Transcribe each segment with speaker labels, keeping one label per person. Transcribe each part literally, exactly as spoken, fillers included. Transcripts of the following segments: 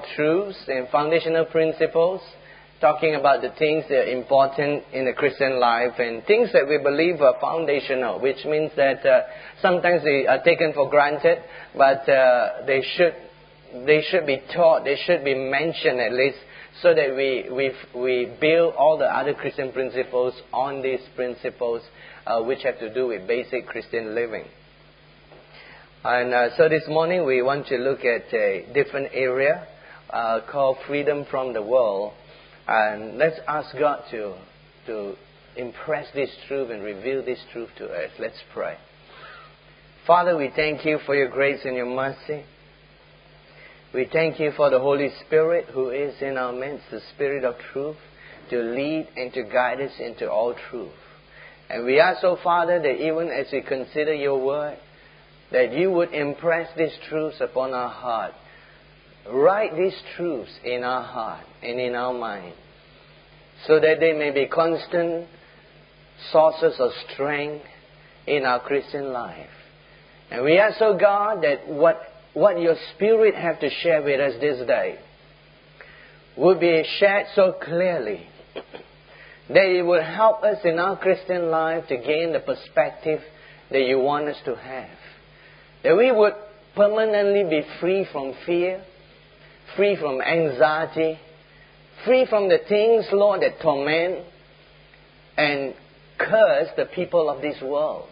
Speaker 1: truths and foundational principles, talking about the things that are important in the Christian life and things that we believe are foundational, which means that uh, sometimes they are taken for granted, but uh, they should they should be taught, they should be mentioned at least, so that we we we build all the other Christian principles on these principles, uh, which have to do with basic Christian living. And uh, so this morning we want to look at a different area uh, called freedom from the world. And let's ask God to, to impress this truth and reveal this truth to us. Let's pray. Father, we thank you for your grace and your mercy. We thank you for the Holy Spirit who is in our midst, the Spirit of truth, to lead and to guide us into all truth. And we ask, oh Father, that even as we consider your word, that you would impress these truths upon our heart. Write these truths in our heart and in our mind, so that they may be constant sources of strength in our Christian life. And we ask, oh God, that what, what your Spirit have to share with us this day would be shared so clearly that it will help us in our Christian life to gain the perspective that you want us to have. That we would permanently be free from fear, free from anxiety, free from the things, Lord, that torment and curse the people of this world.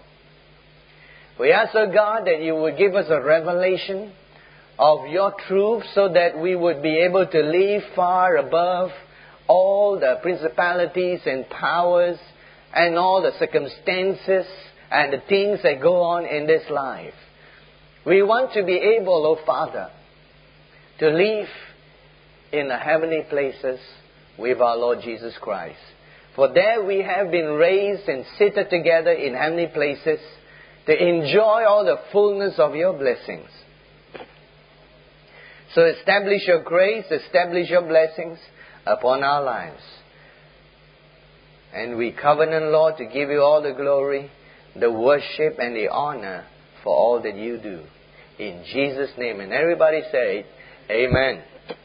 Speaker 1: We ask, oh God, that you would give us a revelation of your truth so that we would be able to live far above all the principalities and powers and all the circumstances and the things that go on in this life. We want to be able, oh Father, to live in the heavenly places with our Lord Jesus Christ. For there we have been raised and seated together in heavenly places to enjoy all the fullness of your blessings. So establish your grace, establish your blessings upon our lives. And we covenant, Lord, to give you all the glory, the worship and the honor for all that you do. In Jesus' name. And everybody say, Amen.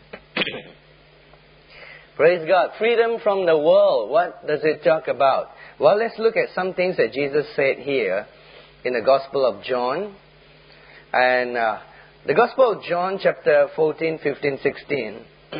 Speaker 1: Praise God. Freedom from the world. What does it talk about? Well, let's look at some things that Jesus said here in the Gospel of John. And uh, the Gospel of John, chapter fourteen, fifteen, sixteen,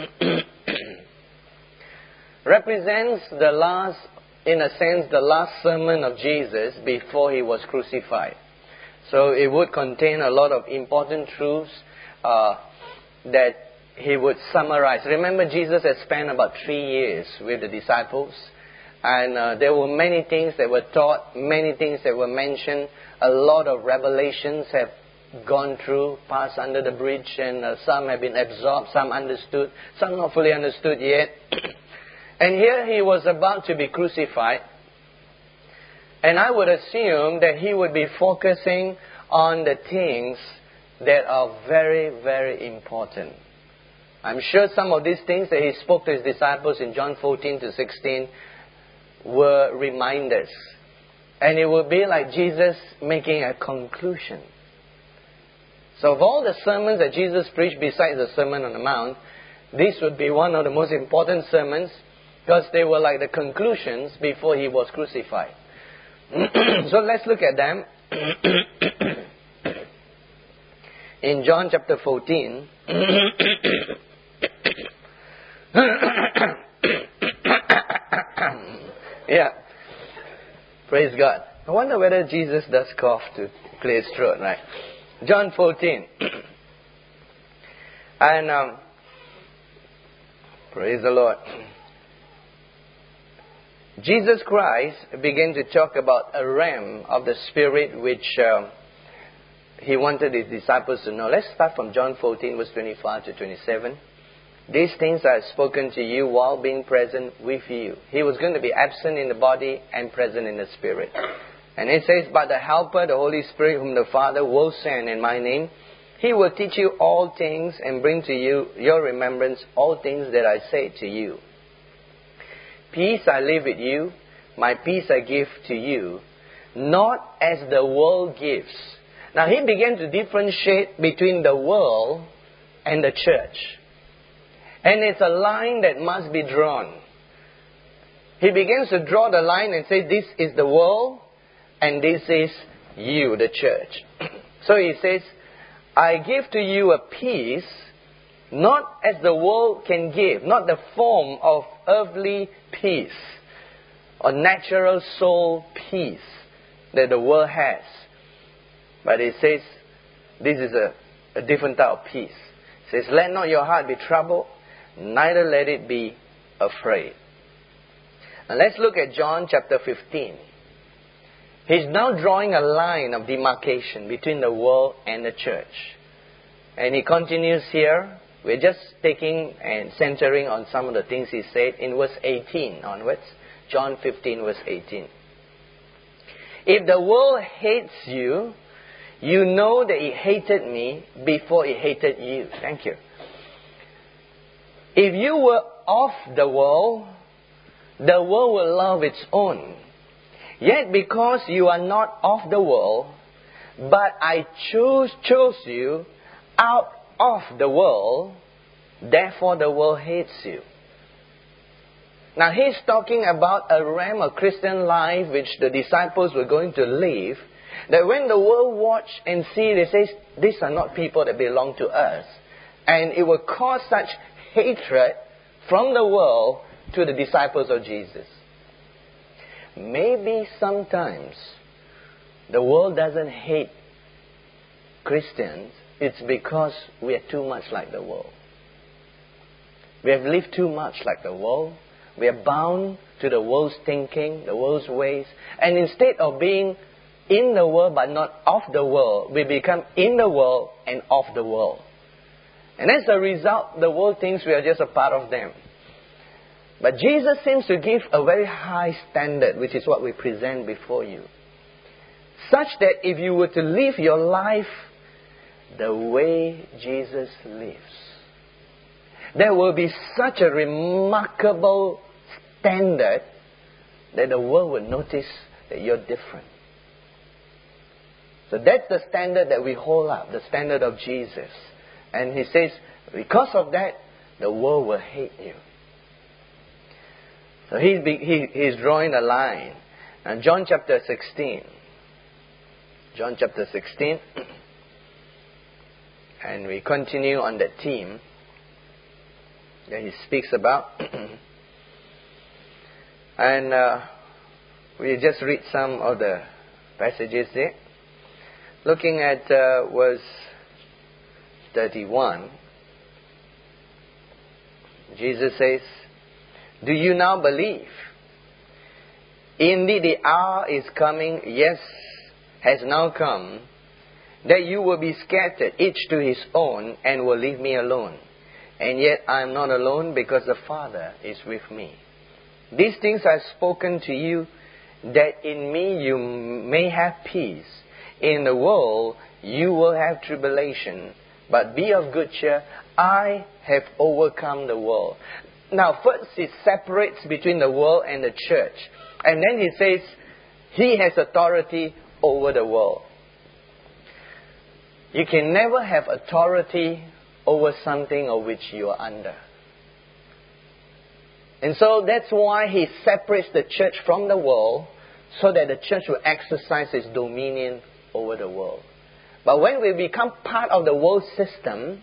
Speaker 1: represents the last, in a sense, the last sermon of Jesus before he was crucified. So it would contain a lot of important truths uh, that he would summarize. Remember, Jesus had spent about three years with the disciples. And uh, there were many things that were taught, many things that were mentioned. A lot of revelations have gone through, passed under the bridge. And uh, some have been absorbed, some understood, some not fully understood yet. And here he was about to be crucified. And I would assume that he would be focusing on the things that are very, very important. I'm sure some of these things that he spoke to his disciples in John fourteen to sixteen were reminders. And it would be like Jesus making a conclusion. So of all the sermons that Jesus preached besides the Sermon on the Mount, this would be one of the most important sermons because they were like the conclusions before he was crucified. So let's look at them. In John chapter fourteen, yeah, praise God. I wonder whether Jesus does cough to clear his throat, right? John fourteen. And um, praise the Lord. Jesus Christ began to talk about a realm of the Spirit which uh, he wanted his disciples to know. Let's start from John fourteen, verse twenty-five to twenty-seven. These things I have spoken to you while being present with you. He was going to be absent in the body and present in the Spirit. And it says, but the Helper, the Holy Spirit, whom the Father will send in my name, he will teach you all things and bring to you your remembrance all things that I say to you. Peace I leave with you, my peace I give to you, not as the world gives. Now he began to differentiate between the world and the church. And it's a line that must be drawn. He begins to draw the line and say, this is the world and this is you, the church. So he says, I give to you a peace, not as the world can give, not the form of earthly peace or natural soul peace that the world has. But he says, this is a, a different type of peace. He says, let not your heart be troubled, neither let it be afraid. And let's look at John chapter fifteen. He's now drawing a line of demarcation between the world and the church. And he continues here. We're just taking and centering on some of the things he said in verse eighteen onwards. John fifteen verse eighteen. If the world hates you, you know that it hated me before it hated you. Thank you. If you were of the world, the world will love its own. Yet because you are not of the world, but I choose, chose you out of the world, therefore the world hates you. Now he's talking about a realm of Christian life which the disciples were going to live, that when the world watch and see, they say, these are not people that belong to us. And it will cause such hatred from the world to the disciples of Jesus. Maybe sometimes the world doesn't hate Christians. It's because we are too much like the world. We have lived too much like the world. We are bound to the world's thinking, the world's ways. And instead of being in the world but not of the world, we become in the world and of the world. And as a result, the world thinks we are just a part of them. But Jesus seems to give a very high standard, which is what we present before you. Such that if you were to live your life the way Jesus lives, there will be such a remarkable standard that the world will notice that you're different. So that's the standard that we hold up, the standard of Jesus. And he says, because of that, the world will hate you. So he's, he, he's drawing a line. And John chapter sixteen. John chapter sixteen. And we continue on that theme that he speaks about. And uh, we just read some of the passages there. Looking at uh, verse thirty-one. Jesus says, do you now believe? Indeed, the hour is coming, yes, has now come, that you will be scattered, each to his own, and will leave me alone. And yet I am not alone, because the Father is with me. These things I have spoken to you, that in me you may have peace. In the world you will have tribulation, but be of good cheer. I have overcome the world. Now, first he separates between the world and the church. And then he says, he has authority over the world. You can never have authority over something of which you are under. And so that's why he separates the church from the world, so that the church will exercise its dominion over the world. But when we become part of the world system,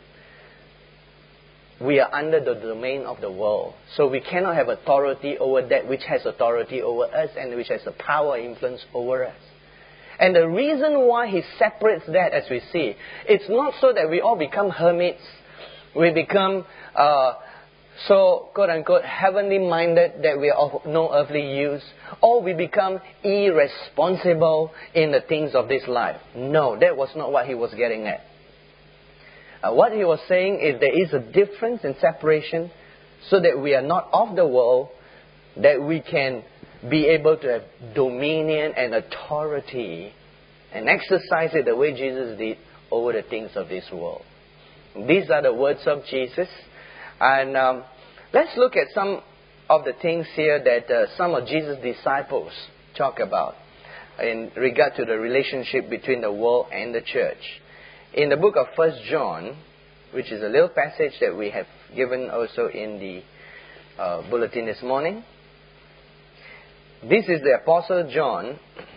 Speaker 1: we are under the domain of the world. So we cannot have authority over that which has authority over us and which has a power influence over us. And the reason why he separates that, as we see, it's not so that we all become hermits, we become uh, so, quote-unquote, heavenly minded that we are of no earthly use, or we become irresponsible in the things of this life. No, that was not what he was getting at. Uh, what he was saying is there is a difference in separation, so that we are not of the world, that we can be able to have dominion and authority and exercise it the way Jesus did over the things of this world. These are the words of Jesus. And um, let's look at some of the things here that uh, some of Jesus' disciples talk about in regard to the relationship between the world and the church. In the book of First John, which is a little passage that we have given also in the uh, bulletin this morning. This is the Apostle John,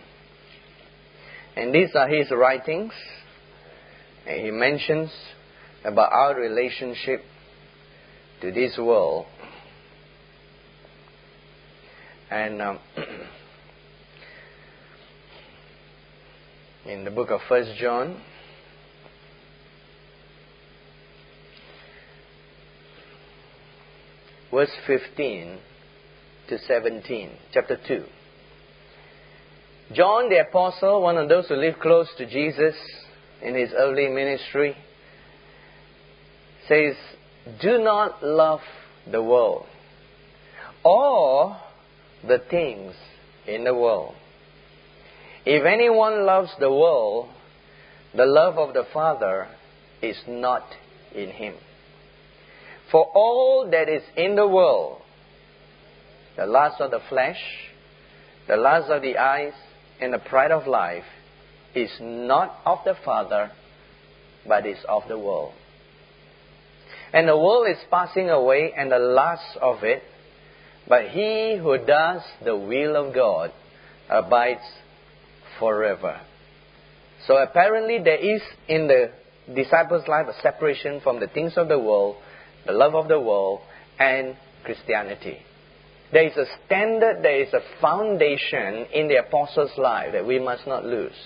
Speaker 1: and these are his writings. And he mentions about our relationship to this world. And um, in the book of First John, verse fifteen to seventeen, chapter two. John the Apostle, one of those who lived close to Jesus in his early ministry, says, "Do not love the world or the things in the world. If anyone loves the world, the love of the Father is not in him. For all that is in the world, the lust of the flesh, the lust of the eyes, and the pride of life, is not of the Father, but is of the world. And the world is passing away, and the lust of it, but he who does the will of God abides forever." So apparently there is in the disciples' life a separation from the things of the world, the love of the world, and Christianity. There is a standard, there is a foundation in the apostles' life that we must not lose.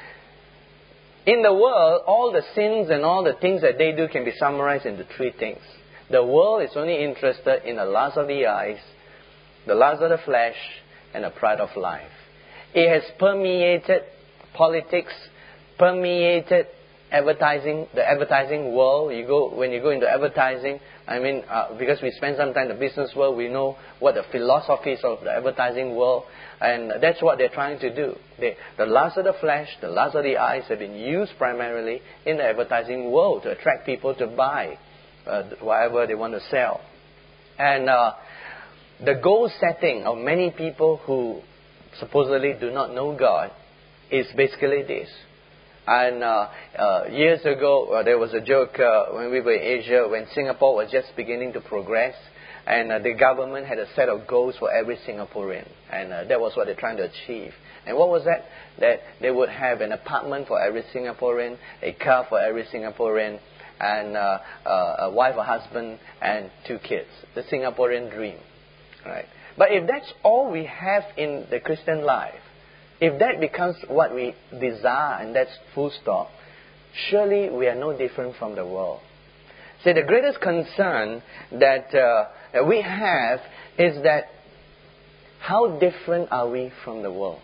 Speaker 1: In the world, all the sins and all the things that they do can be summarized into three things. The world is only interested in the lust of the eyes, the lust of the flesh, and the pride of life. It has permeated politics, permeated advertising, the advertising world. You go when you go into advertising, I mean, uh, because we spend some time in the business world, we know what the philosophies of the advertising world, and that's what they're trying to do. They, the lust of the flesh, the lust of the eyes have been used primarily in the advertising world to attract people to buy uh, whatever they want to sell. And uh, the goal setting of many people who supposedly do not know God is basically this. And uh, uh, years ago, uh, there was a joke uh, when we were in Asia, when Singapore was just beginning to progress, and uh, the government had a set of goals for every Singaporean. And uh, that was what they're trying to achieve. And what was that? That they would have an apartment for every Singaporean, a car for every Singaporean, and uh, uh, a wife, a husband, and two kids. The Singaporean dream. Right? But if that's all we have in the Christian life, if that becomes what we desire and that's full stop, surely we are no different from the world. See, the greatest concern that, uh, that we have is that how different are we from the world?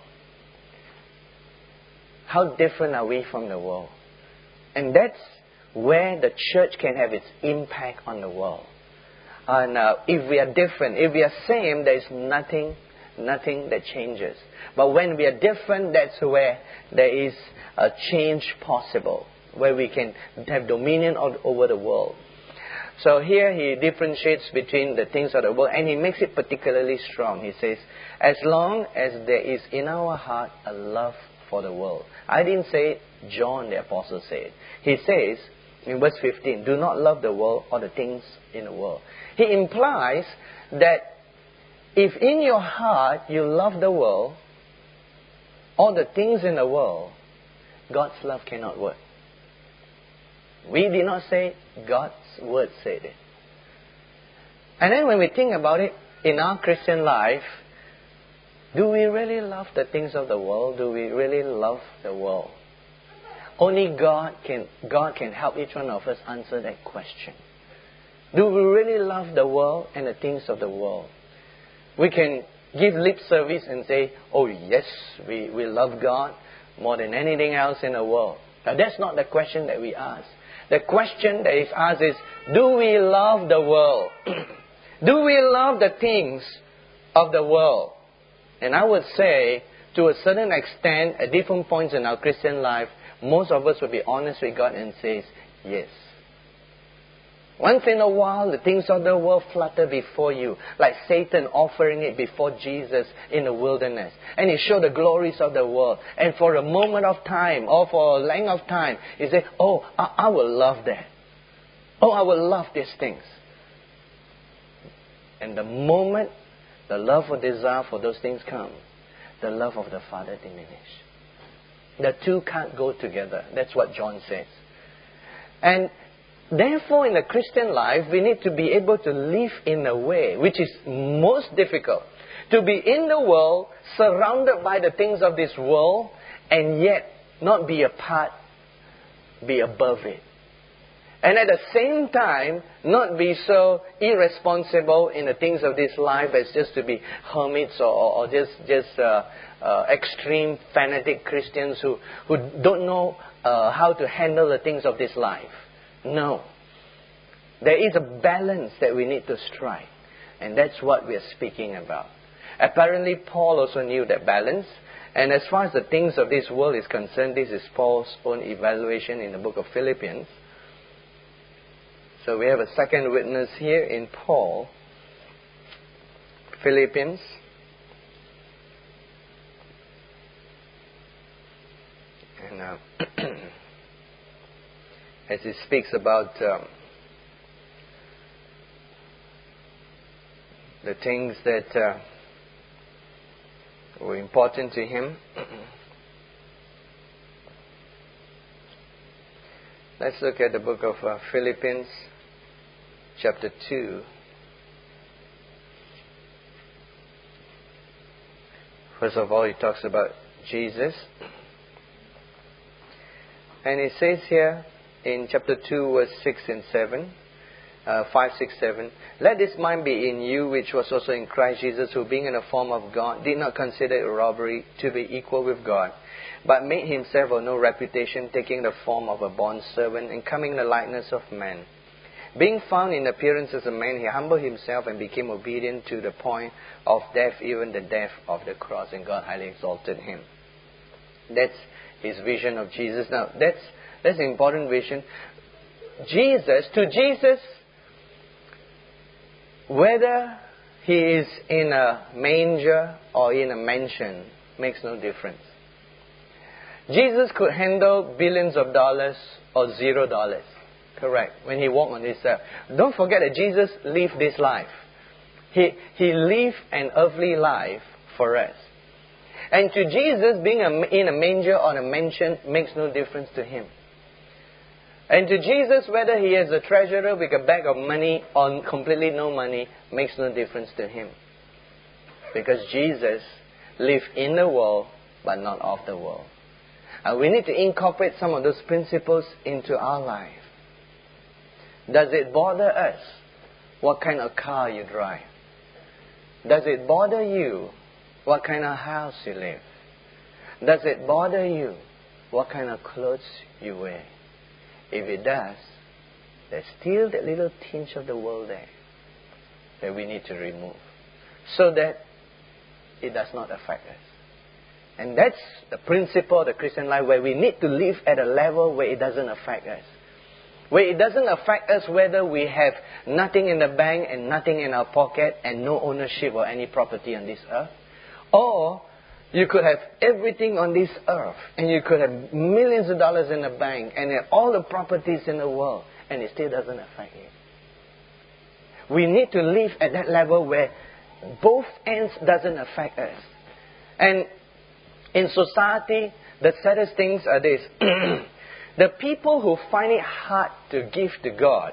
Speaker 1: How different are we from the world? And that's where the church can have its impact on the world. And uh, if we are different, if we are same, there is nothing, nothing that changes. But when we are different, that's where there is a change possible, where we can have dominion over the world. So here he differentiates between the things of the world, and he makes it particularly strong. He says, as long as there is in our heart a love for the world. I didn't say it, John the Apostle said. He says in verse fifteen, do not love the world or the things in the world. He implies that if in your heart you love the world, all the things in the world, God's love cannot work. We did not say it, God's word said it. And then when we think about it, in our Christian life, do we really love the things of the world? Do we really love the world? Only God can, God can help each one of us answer that question. Do we really love the world and the things of the world? We can give lip service and say, oh yes, we, we love God more than anything else in the world. Now that's not the question that we ask. The question that is asked is, do we love the world? Do we love the things of the world? And I would say, to a certain extent, at different points in our Christian life, most of us will be honest with God and says, yes. Once in a while, the things of the world flutter before you, like Satan offering it before Jesus in the wilderness. And he showed the glories of the world. And for a moment of time, or for a length of time, he said, oh, I, I will love that. Oh, I will love these things. And the moment the love or desire for those things come, the love of the Father diminishes. The two can't go together. That's what John says. And therefore, in the Christian life, we need to be able to live in a way which is most difficult. To be in the world, surrounded by the things of this world, and yet not be a part, be above it. And at the same time, not be so irresponsible in the things of this life as just to be hermits or, or just just uh, uh, extreme fanatic Christians who, who don't know uh, how to handle the things of this life. No. There is a balance that we need to strike. And that's what we are speaking about. Apparently, Paul also knew that balance. And as far as the things of this world is concerned, this is Paul's own evaluation in the book of Philippians. So we have a second witness here in Paul. Philippians. And uh, as he speaks about um, the things that uh, were important to him. Let's look at the book of uh, Philippians, chapter two. First of all, he talks about Jesus. And he says here in chapter two, verse six and seven, uh, five, six, seven, let this mind be in you, which was also in Christ Jesus, who being in the form of God, did not consider it robbery to be equal with God, but made himself of no reputation, taking the form of a bondservant, and coming in the likeness of man. Being found in appearance as a man, he humbled himself and became obedient to the point of death, even the death of the cross, and God highly exalted him. That's his vision of Jesus. Now, that's that's an important vision. Jesus, to Jesus, whether he is in a manger or in a mansion, makes no difference. Jesus could handle billions of dollars or zero dollars. Correct. When he walked on this earth. Don't forget that Jesus lived this life. He, he lived an earthly life for us. And to Jesus, being a, in a manger or a mansion makes no difference to him. And to Jesus, whether he is a treasurer with a bag of money or completely no money, makes no difference to him. Because Jesus lived in the world, but not of the world. And we need to incorporate some of those principles into our life. Does it bother us what kind of car you drive? Does it bother you what kind of house you live? Does it bother you what kind of clothes you wear? If it does, there's still that little tinge of the world there that we need to remove so that it does not affect us. And that's the principle of the Christian life, where we need to live at a level where it doesn't affect us. Where it doesn't affect us whether we have nothing in the bank and nothing in our pocket and no ownership or any property on this earth. Or you could have everything on this earth and you could have millions of dollars in the bank and have all the properties in the world and it still doesn't affect you. We need to live at that level where both ends doesn't affect us. And in society, the saddest things are this. The people who find it hard to give to God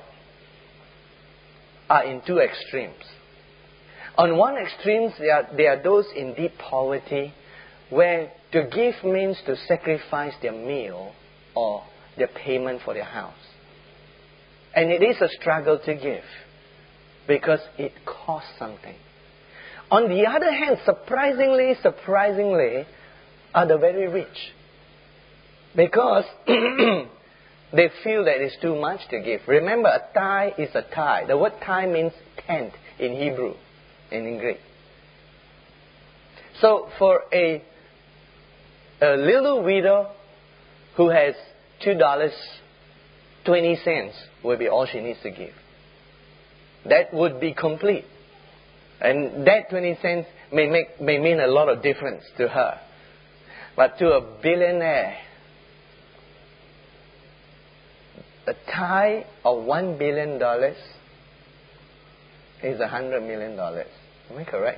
Speaker 1: are in two extremes. On one extreme, there are, there are those in deep poverty where to give means to sacrifice their meal or their payment for their house. And it is a struggle to give because it costs something. On the other hand, surprisingly, surprisingly, are the very rich. Because they feel that it's too much to give. Remember, a tithe is a tithe. The word tithe means tenth in Hebrew and in Greek. So for a, a little widow who has two dollars and twenty cents will be all she needs to give. That would be complete. And that twenty cents may make may mean a lot of difference to her. But to a billionaire, a tithe of one billion dollars is a hundred million dollars. Am I correct?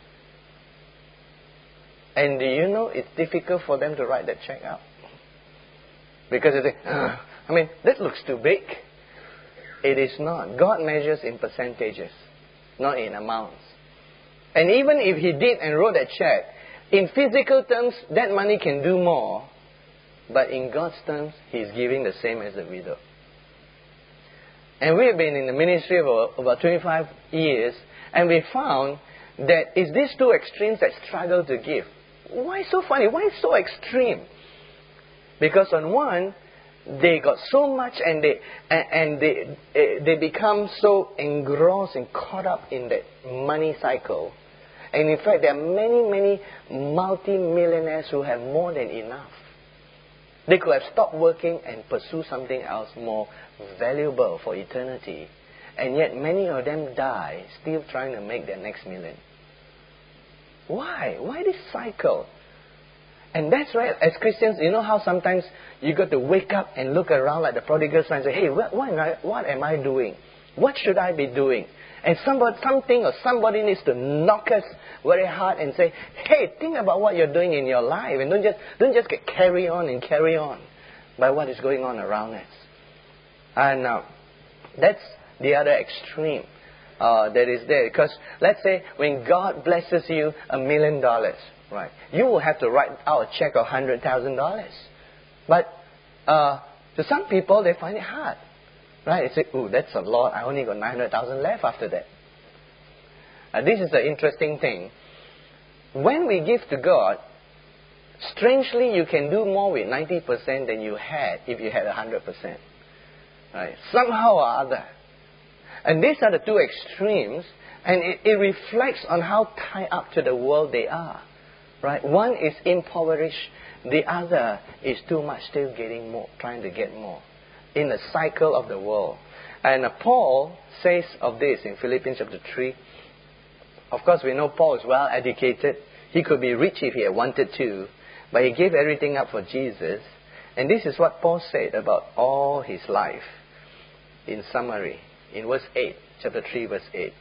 Speaker 1: And do you know it's difficult for them to write that check out? Because they think, uh, I mean, that looks too big. It is not. God measures in percentages, not in amounts. And even if he did and wrote that check, in physical terms, that money can do more. But in God's terms, he's giving the same as the widow. And we have been in the ministry for about twenty-five years, and we found that it's these two extremes that struggle to give. Why so funny? Why so extreme? Because on one, they got so much and they and, and they they become so engrossed and caught up in that money cycle. And in fact, there are many, many multi-millionaires who have more than enough. They could have stopped working and pursue something else more valuable for eternity. And yet many of them die still trying to make their next million. Why? Why this cycle? And that's right, as Christians, you know how sometimes you got to wake up and look around like the prodigal son and say, hey, what, what, am I, what am I doing? What should I be doing? And somebody, something or somebody needs to knock us very hard and say, hey, think about what you're doing in your life. And don't just, don't just get carry on and carry on by what is going on around us. And uh, that's the other extreme uh, that is there. Because let's say when God blesses you a million dollars, right, you will have to write out a check of one hundred thousand dollars. But uh, to some people, they find it hard. Right? They say, ooh, that's a lot. I only got nine hundred thousand left after that. Uh, this is the interesting thing. When we give to God, strangely, you can do more with ninety percent than you had if you had one hundred percent. Right? Somehow or other. And these are the two extremes, and it, it reflects on how tied up to the world they are. Right? One is impoverished, the other is too much, still getting more, trying to get more. In the cycle of the world. And uh, Paul says of this in Philippians chapter three. Of course, we know Paul is well educated. He could be rich if he had wanted to, but he gave everything up for Jesus. And this is what Paul said about all his life. In summary, in verse eight, chapter three, verse eight.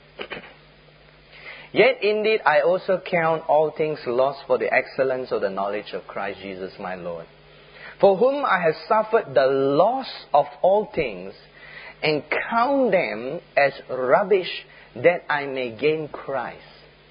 Speaker 1: Yet indeed I also count all things lost for the excellence of the knowledge of Christ Jesus my Lord, for whom I have suffered the loss of all things, and count them as rubbish, that I may gain Christ.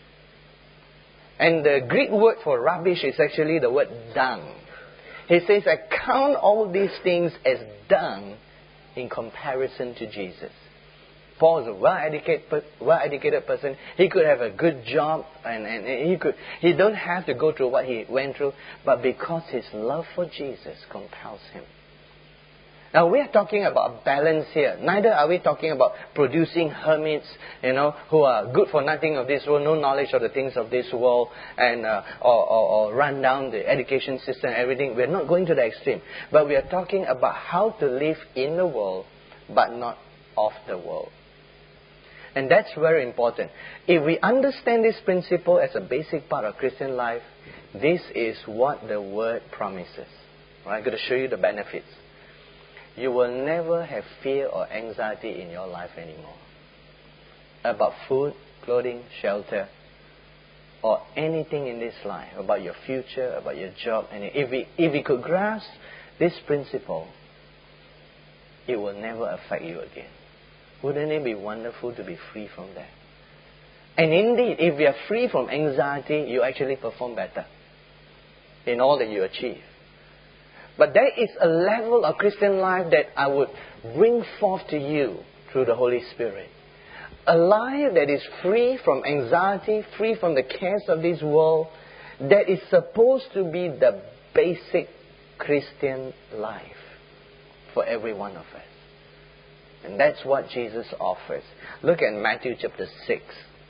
Speaker 1: And the Greek word for rubbish is actually the word dung. He says, I count all these things as dung in comparison to Jesus. Paul is a well-educated, well-educated person. He could have a good job, and, and he could. He don't have to go through what he went through, but because his love for Jesus compels him. Now we are talking about balance here. Neither are we talking about producing hermits, you know, who are good for nothing of this world, no knowledge of the things of this world, and uh, or, or, or run down the education system and everything. We are not going to the extreme, but we are talking about how to live in the world, but not of the world. And that's very important. If we understand this principle as a basic part of Christian life, this is what the Word promises. Right? I'm going to show you the benefits. You will never have fear or anxiety in your life anymore. About food, clothing, shelter, or anything in this life. About your future, about your job. And if we, if we could grasp this principle, it will never affect you again. Wouldn't it be wonderful to be free from that? And indeed, if we are free from anxiety, you actually perform better in all that you achieve. But there is a level of Christian life that I would bring forth to you through the Holy Spirit. A life that is free from anxiety, free from the cares of this world, that is supposed to be the basic Christian life for every one of us. And that's what Jesus offers. Look at Matthew chapter six.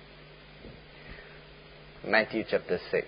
Speaker 1: Matthew chapter six.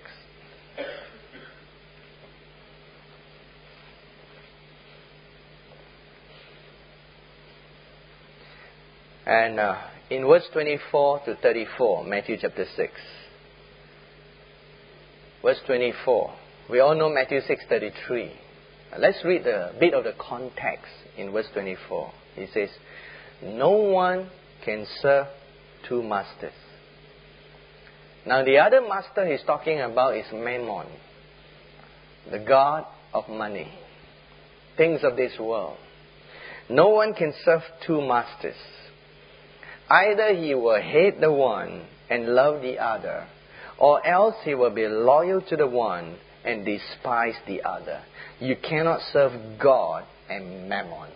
Speaker 1: And uh, in verse twenty-four to thirty-four, Matthew chapter six. Verse twenty-four. We all know Matthew six thirty-three. Let's read a bit of the context in verse twenty-four. He says, no one can serve two masters. Now the other master he's talking about is Mammon, the god of money, things of this world. No one can serve two masters. Either he will hate the one and love the other, or else he will be loyal to the one and despise the other. You cannot serve God and Mammon.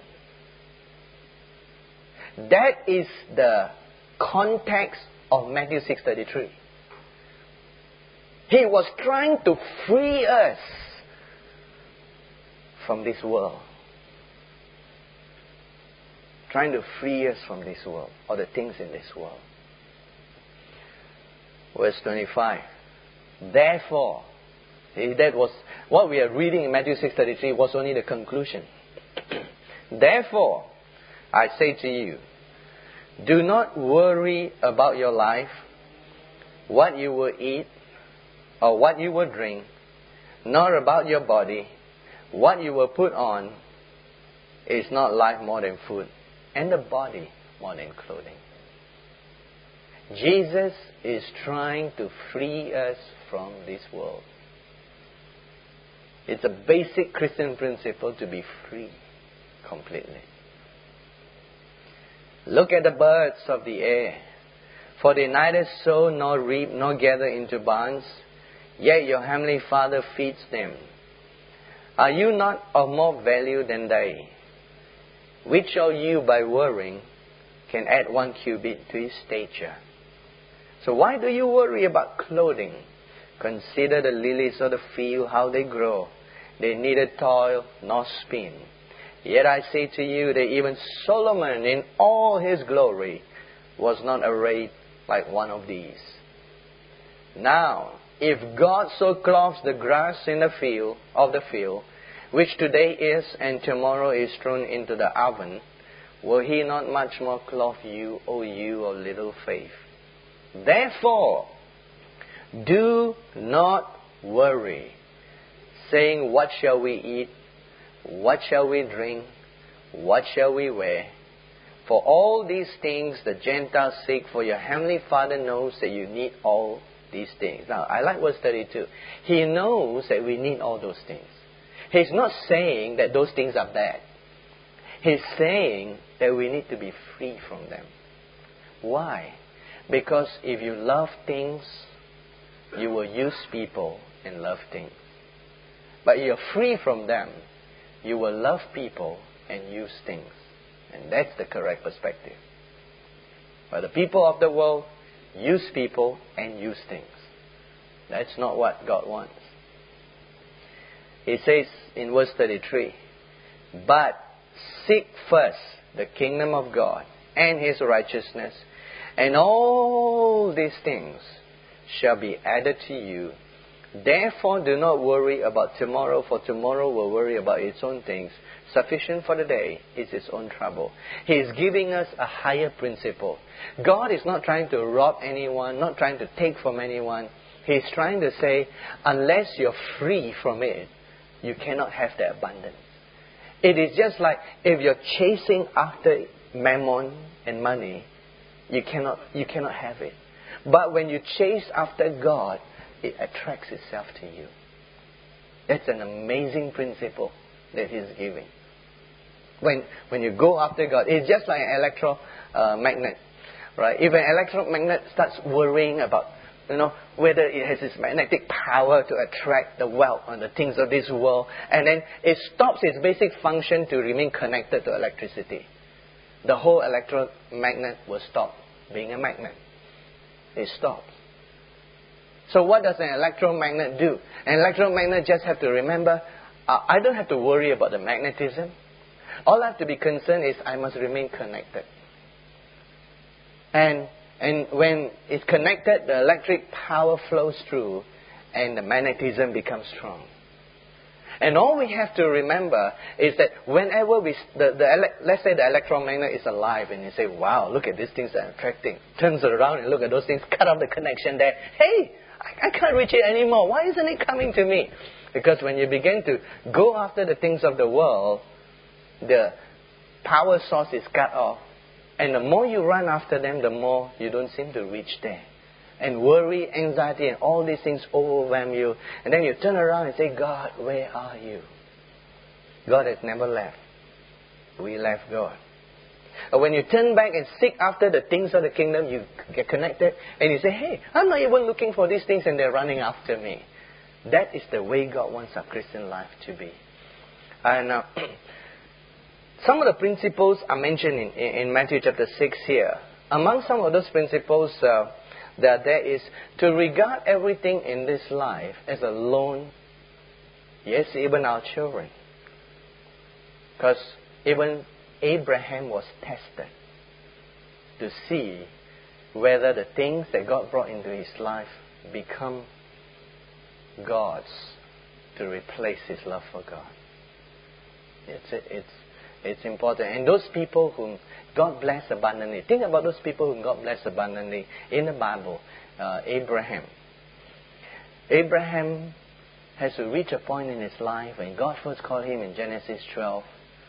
Speaker 1: That is the context of Matthew six thirty-three. He was trying to free us from this world. Trying to free us from this world, or the things in this world. Verse twenty-five. Therefore, that was what we are reading in Matthew six thirty-three was only the conclusion. Therefore, I say to you, do not worry about your life, what you will eat, or what you will drink, nor about your body, what you will put on. Is not life more than food, and the body more than clothing? Jesus is trying to free us from this world. It's a basic Christian principle to be free completely. Look at the birds of the air, for they neither sow nor reap nor gather into barns, yet your heavenly Father feeds them. Are you not of more value than they? Which of you, by worrying, can add one cubit to his stature? So why do you worry about clothing? Consider the lilies of the field, how they grow. They neither toil nor spin. Yet I say to you that even Solomon in all his glory was not arrayed like one of these. Now, if God so clothes the grass in the field of the field, which today is and tomorrow is thrown into the oven, will he not much more clothe you, O you of little faith? Therefore, do not worry, saying, what shall we eat? What shall we drink? What shall we wear? For all these things the Gentiles seek, for your heavenly Father knows that you need all these things. Now, I like verse thirty-two. He knows that we need all those things. He's not saying that those things are bad. He's saying that we need to be free from them. Why? Because if you love things, you will use people and love things. But you're free from them, you will love people and use things. And that's the correct perspective. But the people of the world use people and use things. That's not what God wants. He says in verse thirty-three, but seek first the kingdom of God and His righteousness, and all these things shall be added to you. Therefore do not worry about tomorrow, for tomorrow will worry about its own things. Sufficient for the day is its own trouble. He is giving us a higher principle. God is not trying to rob anyone, not trying to take from anyone. He is trying to say, unless you're free from it, you cannot have the abundance. It is just like if you're chasing after mammon and money, you cannot, you cannot have it. But when you chase after God, it attracts itself to you. That's an amazing principle that He's giving. When when you go after God, it's just like an electromagnet, right? If an electromagnet starts worrying about, you know, whether it has its magnetic power to attract the wealth and the things of this world, and then it stops its basic function to remain connected to electricity, the whole electromagnet will stop being a magnet. It stops. So what does an electromagnet do? An electromagnet just have to remember, uh, I don't have to worry about the magnetism. All I have to be concerned is I must remain connected. And and when it's connected, the electric power flows through and the magnetism becomes strong. And all we have to remember is that whenever we, the, the let's say the electromagnet is alive and you say, wow, look at these things that are attracting. Turns it around and look at those things, cut off the connection there. Hey, I, I can't reach it anymore. Why isn't it coming to me? Because when you begin to go after the things of the world, the power source is cut off. And the more you run after them, the more you don't seem to reach there. And worry, anxiety, and all these things overwhelm you. And then you turn around and say, God, where are you? God has never left. We left God. But when you turn back and seek after the things of the kingdom, you get connected. And you say, hey, I'm not even looking for these things and they're running after me. That is the way God wants our Christian life to be. And uh, some of the principles are mentioned in, in Matthew chapter six here. Among some of those principles uh, that there is to regard everything in this life as a loan. Yes, even our children. Because even Abraham was tested to see whether the things that God brought into his life become God's to replace his love for God. It's it's it's important. And those people whom God blessed abundantly. Think about those people whom God blessed abundantly in the Bible. Uh, Abraham. Abraham has to reach a point in his life when God first called him in Genesis twelve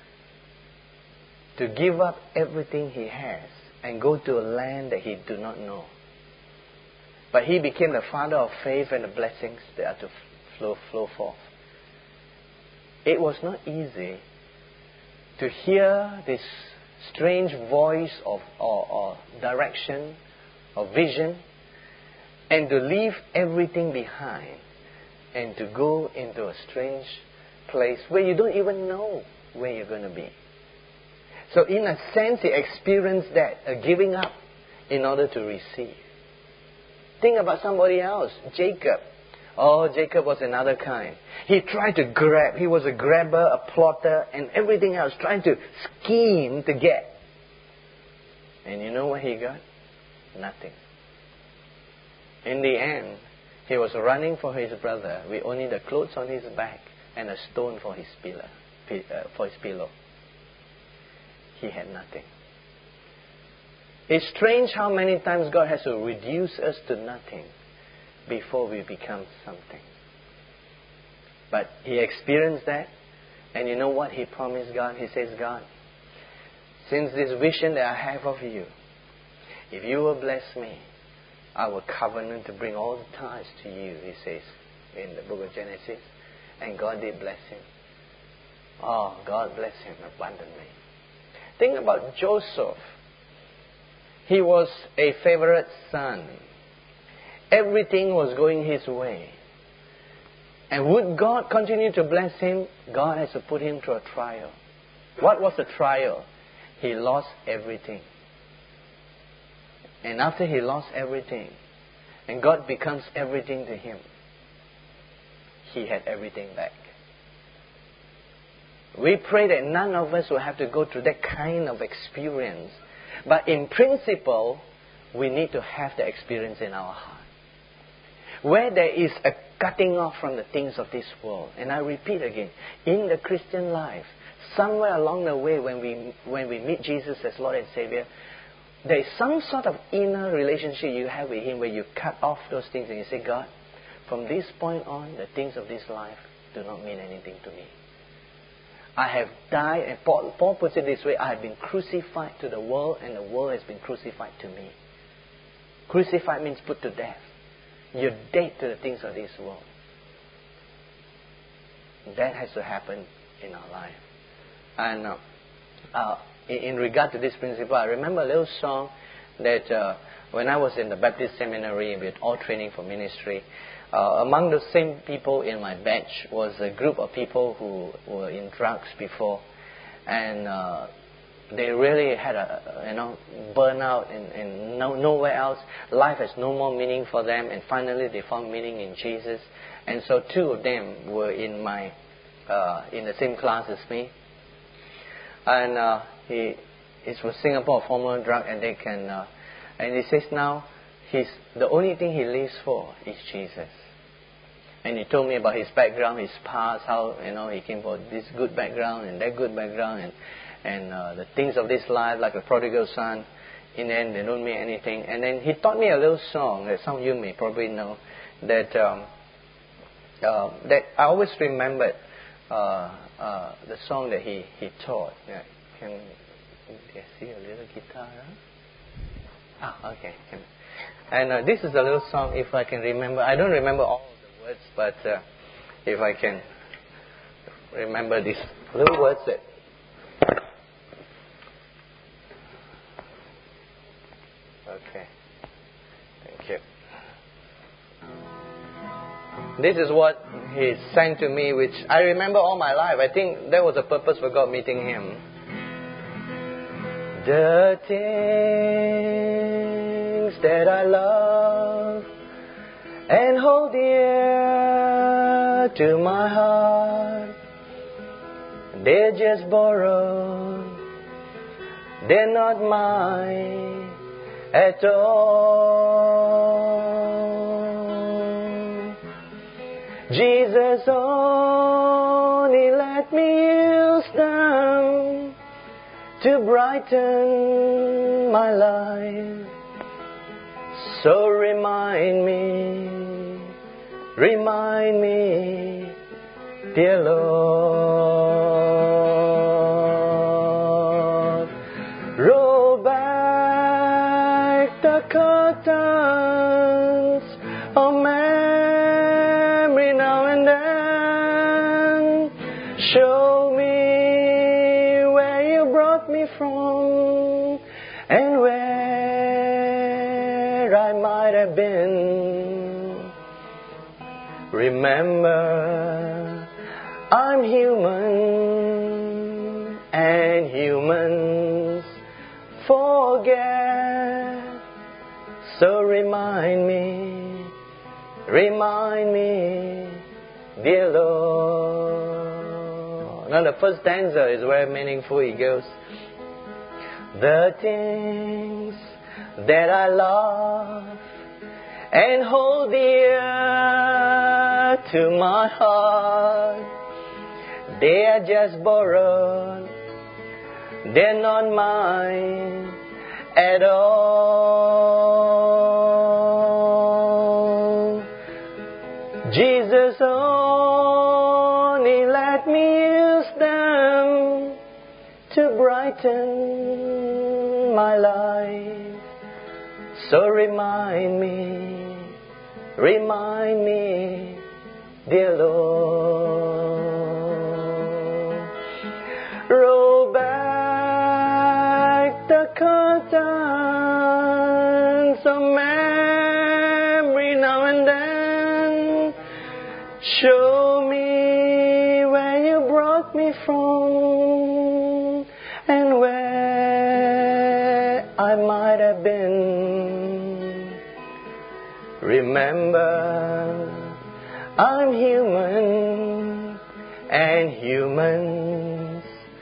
Speaker 1: to give up everything he has and go to a land that he do not know. But he became the father of faith and the blessings that are to flow, flow forth. It was not easy to hear this strange voice of or, or direction or vision and to leave everything behind and to go into a strange place where you don't even know where you're going to be. So in a sense, he experienced that, a giving up in order to receive. Think about somebody else, Jacob. Oh, Jacob was another kind. He tried to grab. He was a grabber, a plotter, and everything else, trying to scheme to get. And you know what he got? Nothing. In the end, he was running for his brother with only the clothes on his back and a stone for his pillow. For his pillow. He had nothing. It's strange how many times God has to reduce us to nothing before we become something. But he experienced that. And you know what he promised God? He says, God, since this vision that I have of you, if you will bless me, I will covenant to bring all the ties to you, he says in the book of Genesis. And God did bless him. Oh, God bless him abundantly. Think about Joseph. He was a favorite son. Everything was going his way. And would God continue to bless him? God has to put him through a trial. What was the trial? He lost everything. And after he lost everything, and God becomes everything to him, he had everything back. We pray that none of us will have to go through that kind of experience. But in principle, we need to have the experience in our heart. Where there is a cutting off from the things of this world. And I repeat again, in the Christian life, somewhere along the way when we when we meet Jesus as Lord and Savior, there is some sort of inner relationship you have with Him where you cut off those things and you say, God, from this point on, the things of this life do not mean anything to me. I have died, and Paul, Paul puts it this way, I have been crucified to the world and the world has been crucified to me. Crucified means put to death. You're dead to the things of this world. That has to happen in our life. And uh, uh, in, in regard to this principle, I remember a little song that uh, when I was in the Baptist seminary with all training for ministry, Uh, among the same people in my batch was a group of people who were in drugs before, and uh, they really had a you know burnout and, and no, nowhere else. Life has no more meaning for them, and finally they found meaning in Jesus. And so two of them were in my uh, in the same class as me, and uh, he is from Singapore, a former drug addict, and uh, and he says now he's the only thing he lives for is Jesus. And he told me about his background, his past, how you know he came from this good background and that good background, and and uh, the things of this life, like a prodigal son. In the end, they don't mean anything. And then he taught me a little song that some of you may probably know, that um, uh, that I always remembered uh, uh, the song that he, he taught. Yeah. Can I see a little guitar? Huh? Ah, okay. Can, and uh, this is a little song, if I can remember. I don't remember all of the words, but uh, if I can remember these little words that... Okay. Thank you. This is what he sang to me, which I remember all my life. I think that was the purpose for God meeting him. The things that I love and hold dear to my heart, they're just borrowed, they're not mine at all. Jesus only let me use them to brighten my life. So remind me, remind me, dear Lord. Roll back the curtains of memory now and then. Show me where you brought me from and where I might have been. Remember, I'm human and humans forget. So remind me, remind me, dear Lord. Now the first stanza is very meaningful. It goes, the things that I love and hold dear to my heart, they are just borrowed, they're not mine at all. Jesus only let me use them to brighten my life. So remind me, remind me, dear Lord. Roll back the curtains of memory now and then. Show me where you brought me from and where I might have been. Remember, I'm human and humans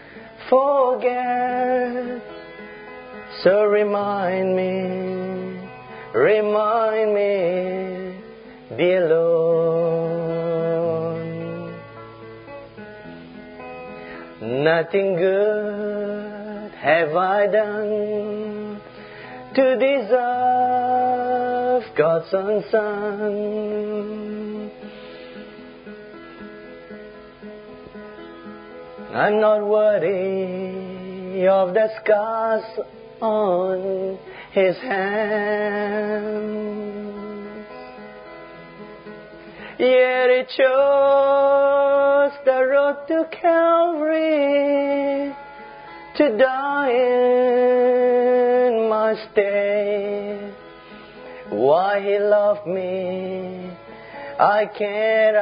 Speaker 1: forget. So remind me, remind me, dear Lord. Nothing good have I done to deserve God's own Son. I'm not worthy of the scars on His hands, yet He chose the road to Calvary to die in my stead. Why He loved me, I can't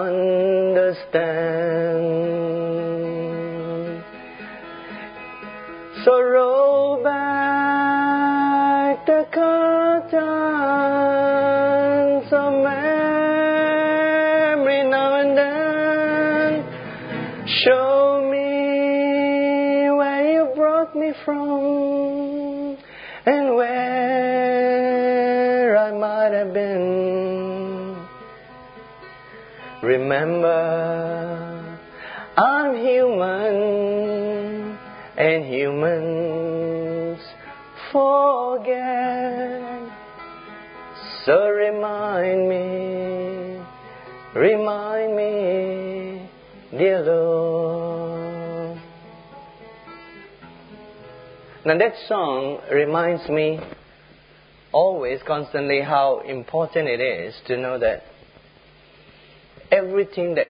Speaker 1: understand. So roll back the curtains of memory now and then. Show me where you brought me from and where I might have been. Remember, I'm human and humans forget. So remind me, remind me, dear Lord. Now that song reminds me always, constantly, how important it is to know that everything that